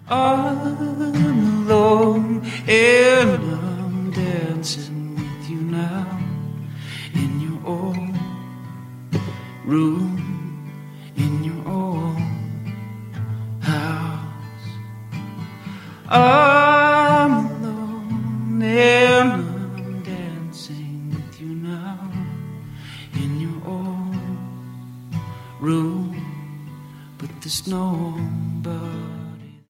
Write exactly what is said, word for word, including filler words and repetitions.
all alone, and I'm dancing with you now in your old room, in your old house. I'm alone and I'm dancing with you now in your old room, but there's nobody.